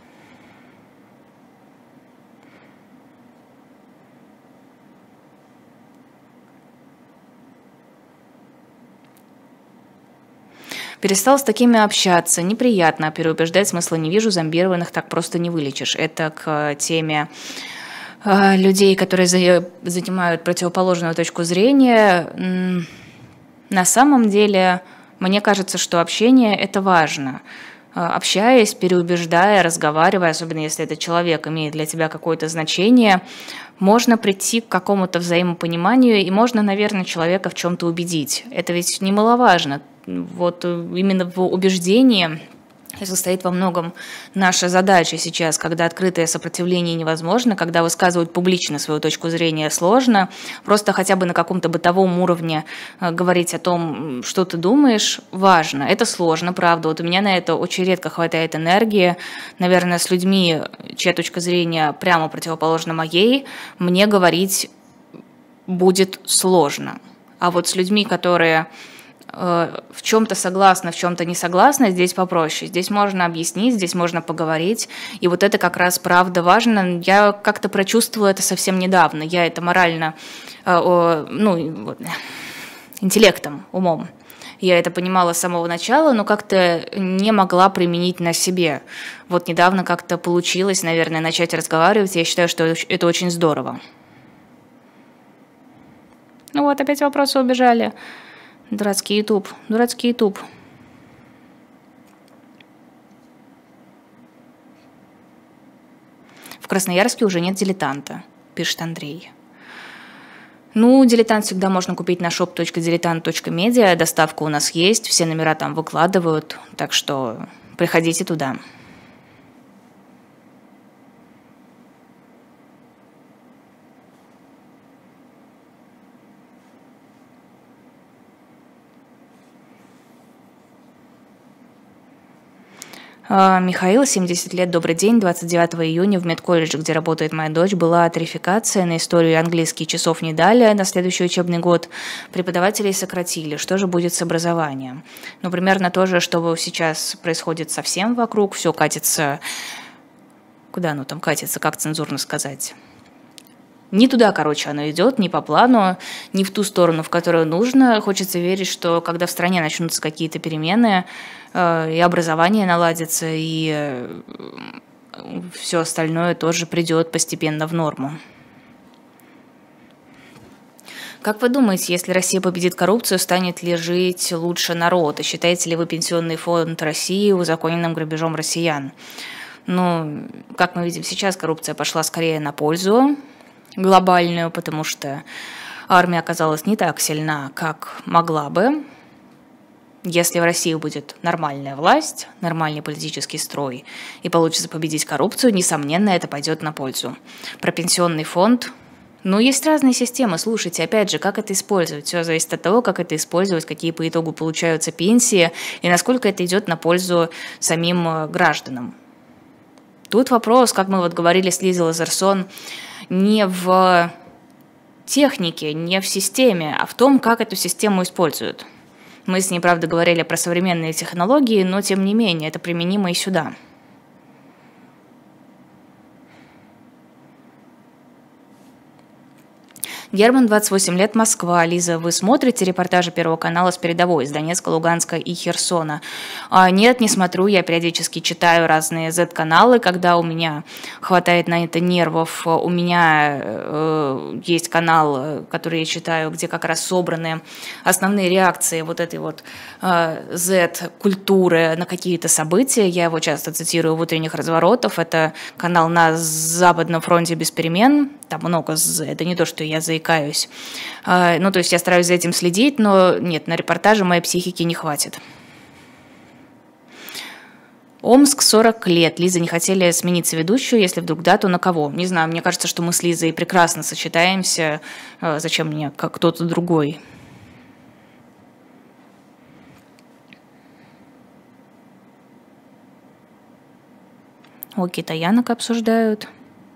Перестал с такими общаться, неприятно, переубеждать смысла не вижу, зомбированных так просто не вылечишь. Это к теме людей, которые занимают противоположную точку зрения. На самом деле, мне кажется, что общение – это важно. Общаясь, переубеждая, разговаривая, особенно если этот человек имеет для тебя какое-то значение, можно прийти к какому-то взаимопониманию, и можно, наверное, человека в чем-то убедить. Это ведь немаловажно. Вот именно в убеждении состоит во многом наша задача сейчас, когда открытое сопротивление невозможно, когда высказывать публично свою точку зрения сложно, просто хотя бы на каком-то бытовом уровне говорить о том, что ты думаешь, важно. Это сложно, правда. Вот у меня на это очень редко хватает энергии. Наверное, с людьми, чья точка зрения прямо противоположна моей, мне говорить будет сложно. А вот с людьми, которые в чем-то согласна, в чем-то не согласна, здесь попроще. Здесь можно объяснить, здесь можно поговорить. И вот это как раз правда важно. Я как-то прочувствовала это совсем недавно. Я это морально, интеллектом, умом. Я это понимала с самого начала, но как-то не могла применить на себе. Вот недавно как-то получилось, наверное, начать разговаривать. Я считаю, что это очень здорово. Ну вот, опять вопросы убежали. Дурацкий YouTube. Дурацкий YouTube. В Красноярске уже нет дилетанта, пишет Андрей. Ну, дилетант всегда можно купить на shop.diletant.media. Доставка у нас есть, все номера там выкладывают, так что приходите туда. Михаил, 70 лет, добрый день. 29 июня в медколледже, где работает моя дочь, была тарификация на историю и английский, часов не дали на следующий учебный год. Преподавателей сократили. Что же будет с образованием? Ну, примерно то же, что сейчас происходит совсем вокруг. Все катится... Куда оно там катится, как цензурно сказать? Не туда, короче, оно идет, не по плану, не в ту сторону, в которую нужно. Хочется верить, что когда в стране начнутся какие-то перемены, и образование наладится, и все остальное тоже придет постепенно в норму. Как вы думаете, если Россия победит коррупцию, станет ли жить лучше народ? И считаете ли вы Пенсионный фонд России узаконенным грабежом россиян? Ну, как мы видим сейчас, коррупция пошла скорее на пользу глобальную, потому что армия оказалась не так сильна, как могла бы. Если в России будет нормальная власть, нормальный политический строй и получится победить коррупцию, несомненно, это пойдет на пользу. Про пенсионный фонд. Ну, есть разные системы. Слушайте, опять же, как это использовать? Все зависит от того, как это использовать, какие по итогу получаются пенсии и насколько это идет на пользу самим гражданам. Тут вопрос, как мы вот говорили с Лизой Лазерсон, не в технике, не в системе, а в том, как эту систему используют. Мы с ней, правда, говорили про современные технологии, но, тем не менее, это применимо и сюда. Герман, 28 лет, Москва. Лиза, вы смотрите репортажи Первого канала с передовой из Донецка, Луганска и Херсона? Нет, не смотрю. Я периодически читаю разные Z-каналы, когда у меня хватает на это нервов. У меня есть канал, который я читаю, где как раз собраны основные реакции вот этой вот Z-культуры на какие-то события. Я его часто цитирую в «Утренних разворотах». Это канал на Западном фронте без перемен. Там много Z. Это не то, что я заикаюсь. Ну, то есть я стараюсь за этим следить, но нет, на репортаже моей психики не хватит. Омск, 40 лет. Лиза, не хотели смениться ведущую? Если вдруг да, то на кого? Не знаю, мне кажется, что мы с Лизой прекрасно сочетаемся. Зачем мне как кто-то другой? О, китаянок обсуждают.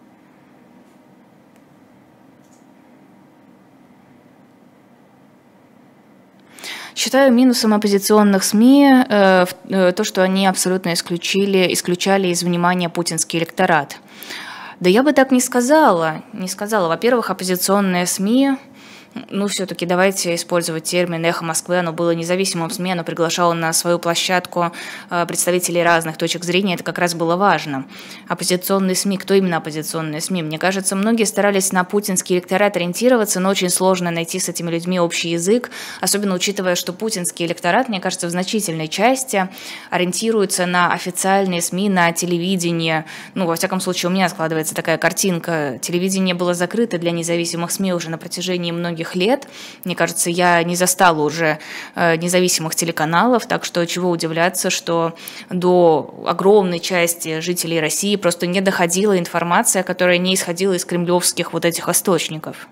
Считаю минусом оппозиционных СМИ то, что они абсолютно исключали из внимания путинский электорат. Да я бы так не сказала. Во-первых, оппозиционные СМИ, ну, все-таки давайте использовать термин «Эхо Москвы». Оно было независимым СМИ, оно приглашало на свою площадку представителей разных точек зрения. Это как раз было важно. Оппозиционные СМИ. Кто именно оппозиционные СМИ? Мне кажется, многие старались на путинский электорат ориентироваться, но очень сложно найти с этими людьми общий язык, особенно учитывая, что путинский электорат, мне кажется, в значительной части ориентируется на официальные СМИ, на телевидение. Ну, во всяком случае, у меня складывается такая картинка. Телевидение было закрыто для независимых СМИ уже на протяжении многих лет. Мне кажется, я не застала уже независимых телеканалов, так что чего удивляться, что до огромной части жителей России просто не доходила информация, которая не исходила из кремлевских вот этих источников.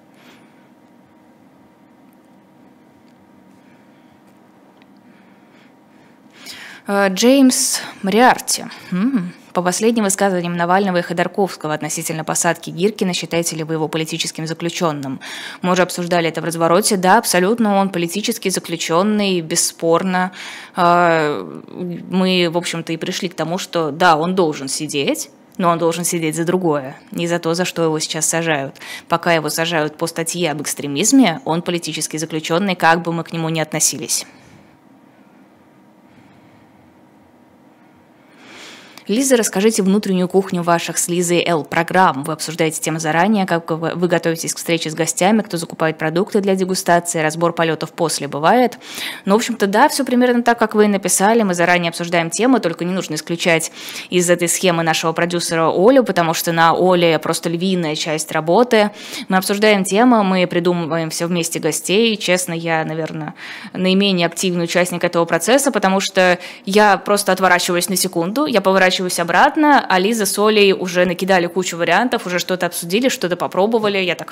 Джеймс Мариарти. По последним высказываниям Навального и Ходорковского относительно посадки Гиркина, считаете ли вы его политическим заключенным? Мы уже обсуждали это в развороте. Да, абсолютно, он политически заключенный, бесспорно. Мы, в общем-то, и пришли к тому, что да, он должен сидеть, но он должен сидеть за другое, не за то, за что его сейчас сажают. Пока его сажают по статье об экстремизме, он политически заключенный, как бы мы к нему ни относились. Лиза, расскажите внутреннюю кухню ваших с Лизой Л. программ. Вы обсуждаете темы заранее, как вы готовитесь к встрече с гостями, кто закупает продукты для дегустации, разбор полетов после бывает. Ну, в общем-то, да, все примерно так, как вы и написали. Мы заранее обсуждаем тему, только не нужно исключать из этой схемы нашего продюсера Олю, потому что на Оле просто львиная часть работы. Мы обсуждаем темы, мы придумываем все вместе гостей. Честно, я, наверное, наименее активный участник этого процесса, потому что я просто отворачиваюсь на секунду, я поворачиваюсь обратно, а Лиза с Олей уже накидали кучу вариантов, уже что-то обсудили, что-то попробовали. Я так,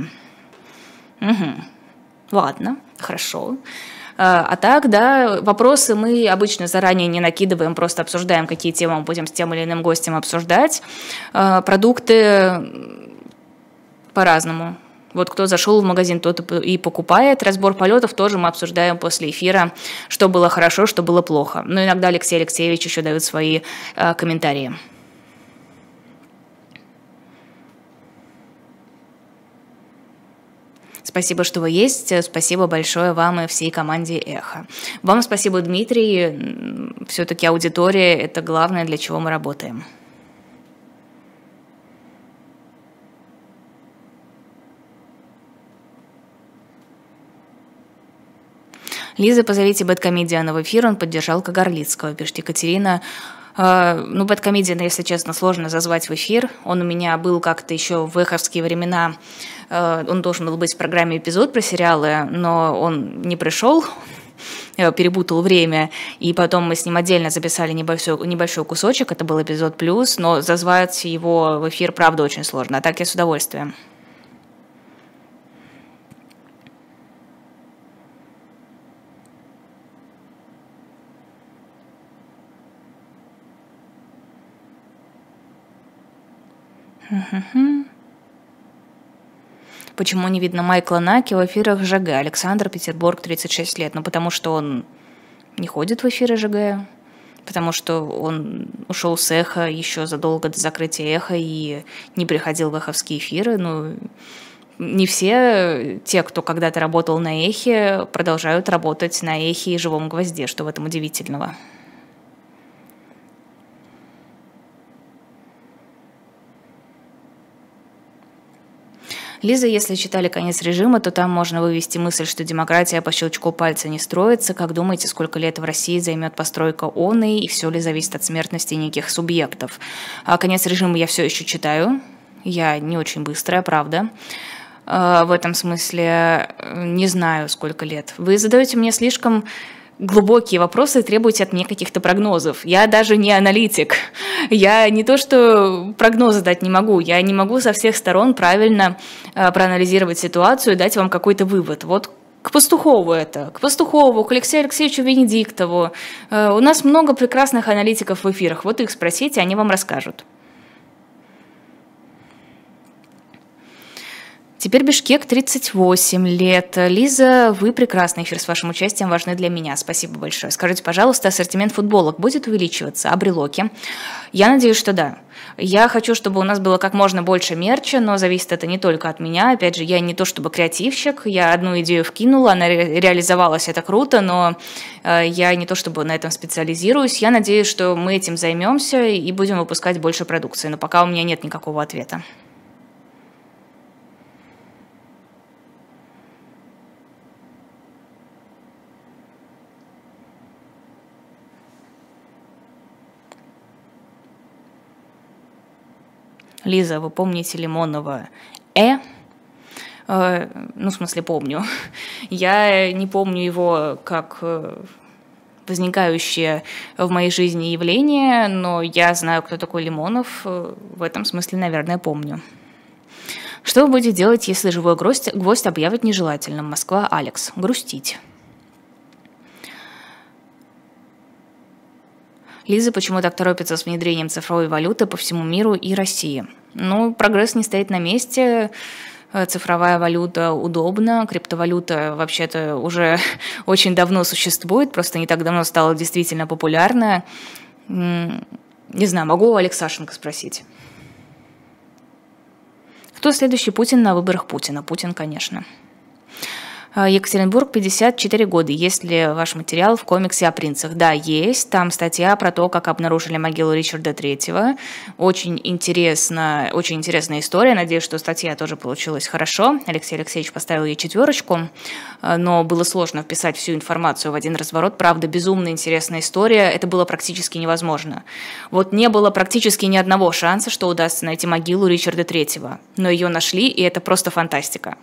ладно, хорошо. А так, да, вопросы мы обычно заранее не накидываем, просто обсуждаем, какие темы мы будем с тем или иным гостем обсуждать. Продукты по-разному. Вот кто зашел в магазин, тот и покупает. Разбор полетов тоже мы обсуждаем после эфира, что было хорошо, что было плохо. Но иногда Алексей Алексеевич еще дает свои комментарии. Спасибо, что вы есть. Спасибо большое вам и всей команде «Эхо». Вам спасибо, Дмитрий. Все-таки аудитория – это главное, для чего мы работаем. Лиза, позовите Бэдкомедиана в эфир, он поддержал Кагарлицкого, пишет Екатерина. Ну, Бэдкомедиана, если честно, сложно зазвать в эфир. Он у меня был как-то еще в эховские времена, он должен был быть в программе «Эпизод» про сериалы, но он не пришел, перепутал время, и потом мы с ним отдельно записали небольшой кусочек, это был эпизод плюс, но зазвать его в эфир, правда, очень сложно, а так я с удовольствием. Почему не видно Майкла Наки в эфирах ЖГ? Александр, Петербург, 36 лет. Ну, потому что он не ходит в эфиры ЖГ, потому что он ушел с Эхо еще задолго до закрытия Эхо и не приходил в эховские эфиры. Ну, не все те, кто когда-то работал на Эхе, продолжают работать на Эхе и Живом гвозде. Что в этом удивительного? Лиза, если читали «Конец режима», то там можно вывести мысль, что демократия по щелчку пальца не строится. Как думаете, сколько лет в России займет постройка оной, и все ли зависит от смертности неких субъектов? «Конец режима» я все еще читаю. Я не очень быстрая, правда. В этом смысле не знаю, сколько лет. Вы задаете мне слишком глубокие вопросы и требуете от меня каких-то прогнозов. Я даже не аналитик. Я не то, что прогнозы дать не могу. Я не могу со всех сторон правильно проанализировать ситуацию и дать вам какой-то вывод. Вот к Пастухову это, к Пастухову, к Алексею Алексеевичу Венедиктову. У нас много прекрасных аналитиков в эфирах. Вот их спросите, они вам расскажут. Теперь Бишкек, 38 лет. Лиза, вы прекрасный, эфир с вашим участием важны для меня. Спасибо большое. Скажите, пожалуйста, ассортимент футболок будет увеличиваться, а брелоки? Я надеюсь, что да. Я хочу, чтобы у нас было как можно больше мерча, но зависит это не только от меня. Опять же, я не то чтобы креативщик, я одну идею вкинула, она реализовалась, это круто, но я не то чтобы на этом специализируюсь. Я надеюсь, что мы этим займемся и будем выпускать больше продукции, но пока у меня нет никакого ответа. Лиза, вы помните Лимонова Ну, в смысле, помню. Я не помню его как возникающее в моей жизни явление, но я знаю, кто такой Лимонов. В этом смысле, наверное, помню. Что вы будете делать, если живой гвоздь объявят нежелательным? Москва, Алекс. Грустить. Лиза, почему так торопится с внедрением цифровой валюты по всему миру и России? Ну, прогресс не стоит на месте. Цифровая валюта удобна, криптовалюта вообще-то уже очень давно существует, просто не так давно стала действительно популярна. Не знаю, могу у Алексашенко спросить. Кто следующий Путин на выборах Путина? Путин, конечно. Екатеринбург, 54 года. Есть ли ваш материал в комиксе о принцах? Да, есть. Там статья про то, как обнаружили могилу Ричарда III. Очень интересная история. Надеюсь, что статья тоже получилась хорошо. Алексей Алексеевич поставил ей 4, но было сложно вписать всю информацию в один разворот. Правда, безумно интересная история. Это было практически невозможно. Вот не было практически ни одного шанса, что удастся найти могилу Ричарда III. Но ее нашли, и это просто фантастика.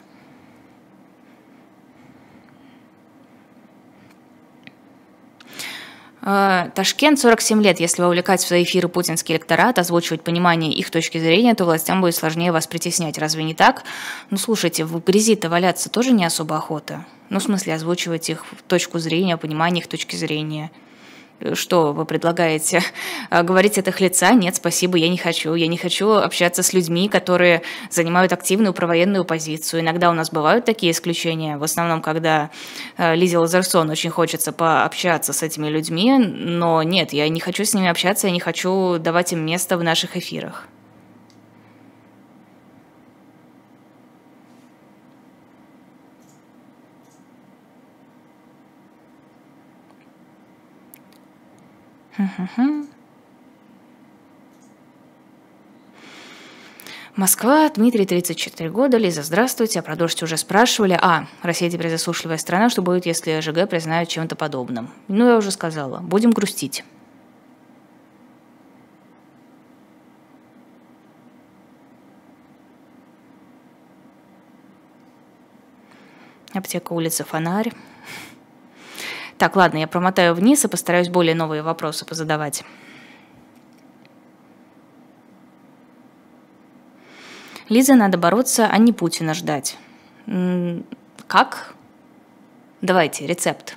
Ташкент, 47 лет. Если вовлекать в свои эфиры путинский электорат, озвучивать понимание их точки зрения, то властям будет сложнее вас притеснять. Разве не так? Ну, слушайте, в грязи-то валяться тоже не особо охота. Ну, в смысле, озвучивать их точку зрения, понимание их точки зрения. Что вы предлагаете? Говорить от их лица? Нет, спасибо, я не хочу. Я не хочу общаться с людьми, которые занимают активную провоенную позицию. Иногда у нас бывают такие исключения, в основном, когда Лизе Лазерсон очень хочется пообщаться с этими людьми, но нет, я не хочу с ними общаться, я не хочу давать им место в наших эфирах. Москва, Дмитрий, 34 года. Лиза, здравствуйте. Продолжите, уже спрашивали. Россия теперь засушливая страна. Что будет, если ЖГ признают чем-то подобным? Ну, я уже сказала. Будем грустить. Аптека, улица, фонарь. Так, ладно, я промотаю вниз и постараюсь более новые вопросы позадавать. Лиза, надо бороться, а не Путина ждать. Как? Давайте, рецепт.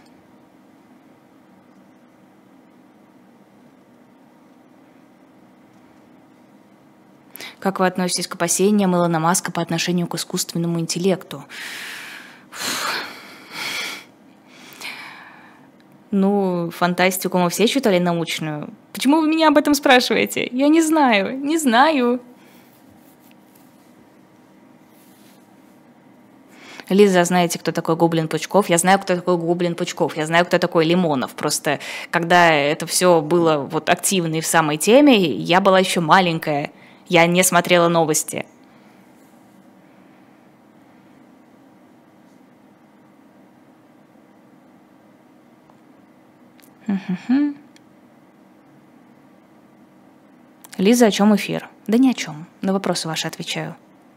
Как вы относитесь к опасениям Илона Маска по отношению к искусственному интеллекту? Ну, фантастику мы все читали научную. Почему вы меня об этом спрашиваете? Я не знаю, не знаю. Лиза, знаете, кто такой Гоблин Пучков? Я знаю, кто такой Гоблин Пучков. Я знаю, кто такой Лимонов. Просто когда это все было вот активно и в самой теме, я была еще маленькая. Я не смотрела новости. Лиза, о чем эфир? Да ни о чем. На вопросы ваши отвечаю.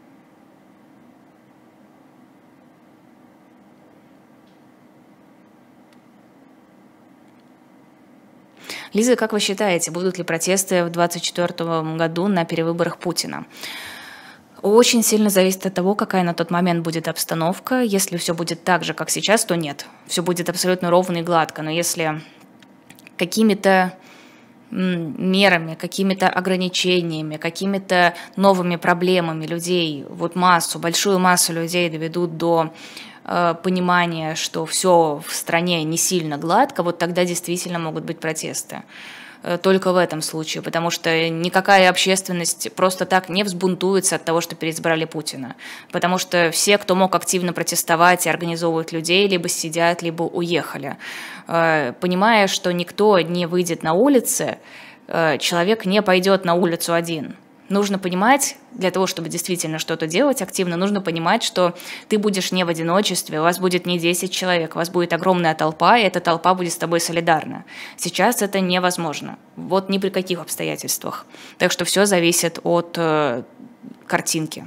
Лиза, как вы считаете, будут ли протесты в 2024 году на перевыборах Путина? Очень сильно зависит от того, какая на тот момент будет обстановка. Если все будет так же, как сейчас, то нет. Все будет абсолютно ровно и гладко. Но если какими-то мерами, какими-то ограничениями, какими-то новыми проблемами людей, вот большую массу людей доведут до понимания, что все в стране не сильно гладко, вот тогда действительно могут быть протесты. Только в этом случае, потому что никакая общественность просто так не взбунтуется от того, что переизбрали Путина. Потому что все, кто мог активно протестовать и организовывать людей, либо сидят, либо уехали. Понимая, что никто не выйдет на улицы, человек не пойдет на улицу один. Нужно понимать, для того, чтобы действительно что-то делать активно, нужно понимать, что ты будешь не в одиночестве, у вас будет не 10 человек, у вас будет огромная толпа, и эта толпа будет с тобой солидарна. Сейчас это невозможно, вот ни при каких обстоятельствах. Так что все зависит от картинки.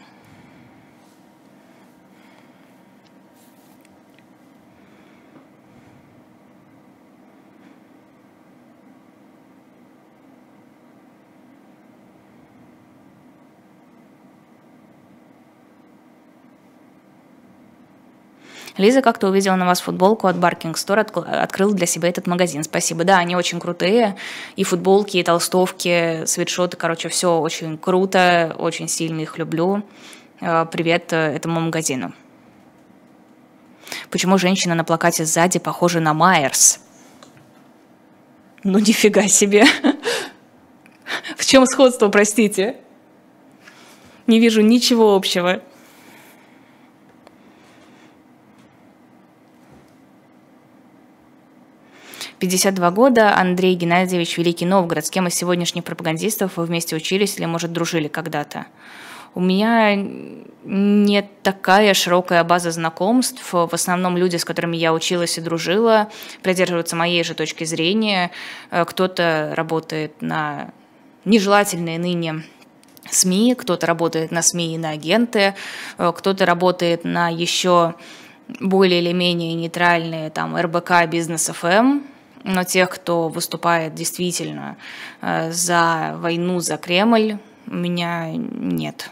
Лиза как-то увидела на вас футболку от Barking Store, открыл для себя этот магазин. Спасибо. Да, они очень крутые. И футболки, и толстовки, свитшоты, короче, все очень круто, очень сильно их люблю. Привет этому магазину. Почему женщина на плакате сзади похожа на Майерс? Ну, нифига себе. В чем сходство, простите? Не вижу ничего общего. «52 года, Андрей Геннадьевич, Великий Новгород. С кем из сегодняшних пропагандистов вы вместе учились или, может, дружили когда-то?» У меня не такая широкая база знакомств. В основном люди, с которыми я училась и дружила, придерживаются моей же точки зрения. Кто-то работает на нежелательные ныне СМИ, кто-то работает на СМИ и на агенты, кто-то работает на еще более или менее нейтральные там РБК, Бизнес ФМ. Но тех, кто выступает действительно за войну, за Кремль, у меня нет.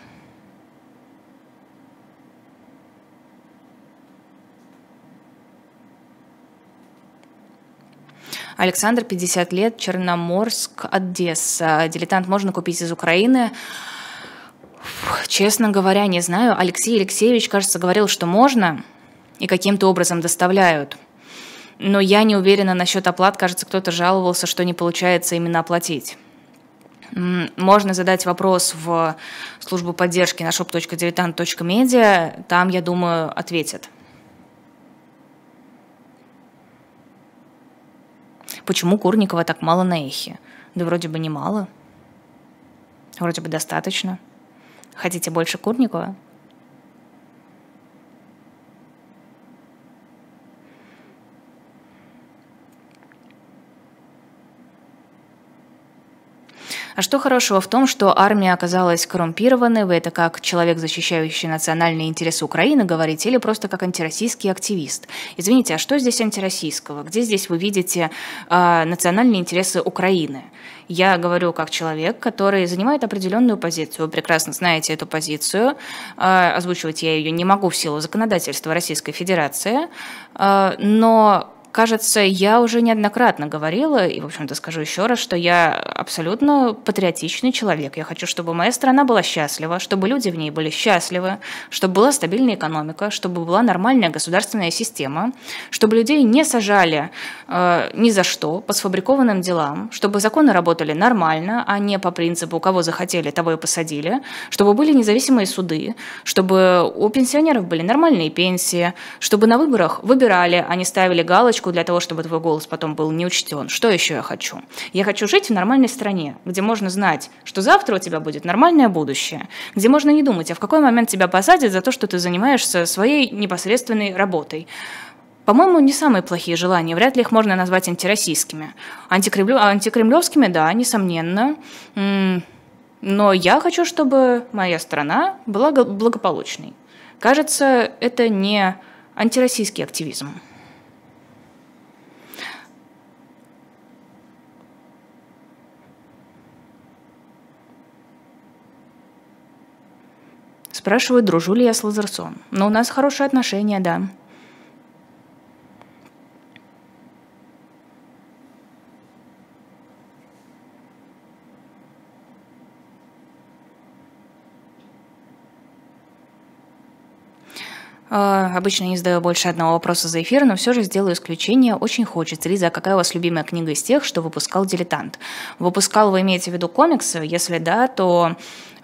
Александр, 50 лет, Черноморск, Одесса. Дилетант можно купить из Украины? Честно говоря, не знаю. Алексей Алексеевич, кажется, говорил, что можно, и каким-то образом доставляют. Но я не уверена насчет оплат. Кажется, кто-то жаловался, что не получается именно оплатить. Можно задать вопрос в службу поддержки на shop.diletant.media. Там, я думаю, ответят. Почему Курникова так мало на эхе? Да вроде бы не мало. Вроде бы достаточно. Хотите больше Курникова? А что хорошего в том, что армия оказалась коррумпированной? Вы это как человек, защищающий национальные интересы Украины, говорите, или просто как антироссийский активист? Извините, а что здесь антироссийского? Где здесь вы видите национальные интересы Украины? Я говорю как человек, который занимает определенную позицию. Вы прекрасно знаете эту позицию. Озвучивать я ее не могу в силу законодательства Российской Федерации. Но кажется, я уже неоднократно говорила, и, в общем-то, скажу еще раз, что я абсолютно патриотичный человек. Я хочу, чтобы моя страна была счастлива, чтобы люди в ней были счастливы, чтобы была стабильная экономика, чтобы была нормальная государственная система, чтобы людей не сажали ни за что по сфабрикованным делам, чтобы законы работали нормально, а не по принципу «кого захотели, того и посадили», чтобы были независимые суды, чтобы у пенсионеров были нормальные пенсии, чтобы на выборах выбирали, а не ставили галочку для того, чтобы твой голос потом был не учтен. Что еще я хочу? Я хочу жить в нормальной стране, где можно знать, что завтра у тебя будет нормальное будущее, где можно не думать, а в какой момент тебя посадят за то, что ты занимаешься своей непосредственной работой. По-моему, не самые плохие желания, вряд ли их можно назвать антироссийскими. Антикремлевскими, да, несомненно. Но я хочу, чтобы моя страна была благополучной. Кажется, это не антироссийский активизм. Спрашивают, дружу ли я с Лазарсом. Но у нас хорошие отношения, да. Обычно не задаю больше одного вопроса за эфир, но все же сделаю исключение. Очень хочется. Лиза, а какая у вас любимая книга из тех, что выпускал «Дилетант»? Выпускал, вы имеете в виду комиксы? Если да, то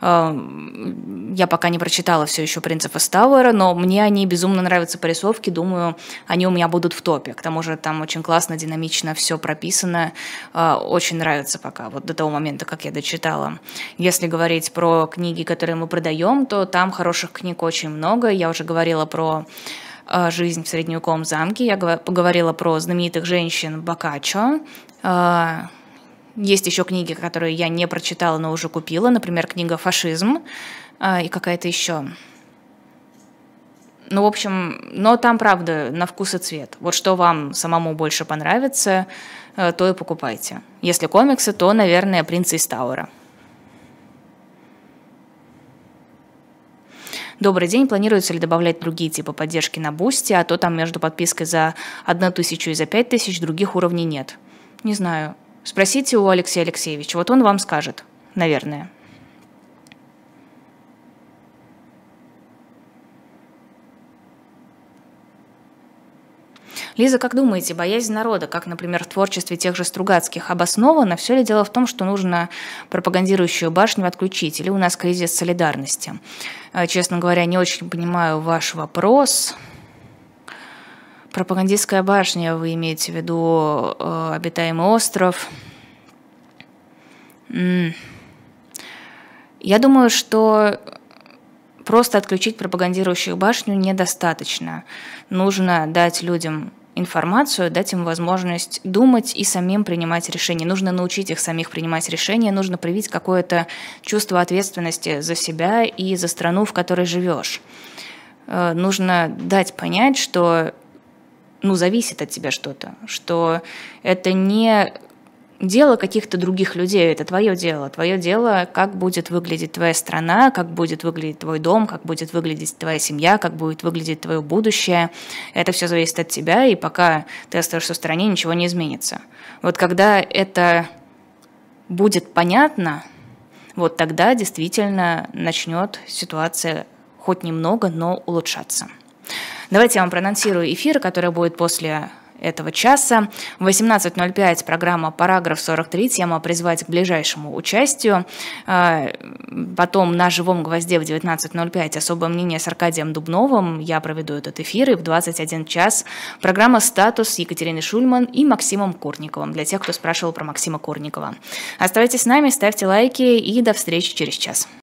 я пока не прочитала все еще «Принцев из Тауэра», но мне они безумно нравятся по рисовке. Думаю, они у меня будут в топе. К тому же там очень классно, динамично все прописано. Очень нравится пока, вот до того момента, как я дочитала. Если говорить про книги, которые мы продаем, то там хороших книг очень много. Я уже говорила про «Жизнь в средневековом замке», я поговорила про знаменитых женщин Боккаччо. Есть еще книги, которые я не прочитала, но уже купила. Например, книга «Фашизм» и какая-то еще. Ну, в общем, но там, правда, на вкус и цвет. Вот что вам самому больше понравится, то и покупайте. Если комиксы, то, наверное, «Принцы из Тауэра». Добрый день, планируется ли добавлять другие типы поддержки на Бусти, а то там между подпиской за 1000 и за 5000 других уровней нет. Не знаю. Спросите у Алексея Алексеевича, вот он вам скажет, наверное. Лиза, как думаете, боязнь народа, как, например, в творчестве тех же Стругацких, обоснована? Все ли дело в том, что нужно пропагандирующую башню отключить? Или у нас кризис солидарности? Честно говоря, не очень понимаю ваш вопрос. Пропагандистская башня, вы имеете в виду обитаемый остров? Я думаю, что просто отключить пропагандирующую башню недостаточно. Нужно дать людям информацию, дать им возможность думать и самим принимать решения. Нужно научить их самих принимать решения, нужно привить какое-то чувство ответственности за себя и за страну, в которой живешь. Нужно дать понять, что зависит от тебя что-то, что это не дело каких-то других людей, это твое дело. Твое дело, как будет выглядеть твоя страна, как будет выглядеть твой дом, как будет выглядеть твоя семья, как будет выглядеть твое будущее. Это все зависит от тебя, и пока ты остаешься в стране, ничего не изменится. Вот когда это будет понятно, вот тогда действительно начнет ситуация хоть немного, но улучшаться. Давайте я вам проанонсирую эфир, который будет после этого часа. В 18:05 программа «Параграф 43», тема «Призвать к ближайшему участию». Потом на «Живом гвозде» в 19:05 особое мнение с Аркадием Дубновым. Я проведу этот эфир. И в 21 час программа «Статус» с Екатериной Шульман и Максимом Курниковым. Для тех, кто спрашивал про Максима Курникова. Оставайтесь с нами, ставьте лайки и до встречи через час.